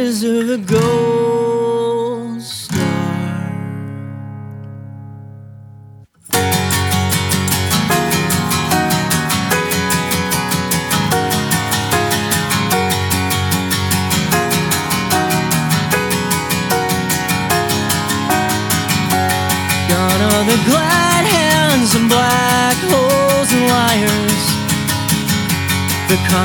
deserve a gold star. Gone are the glad hands and black holes and liars. The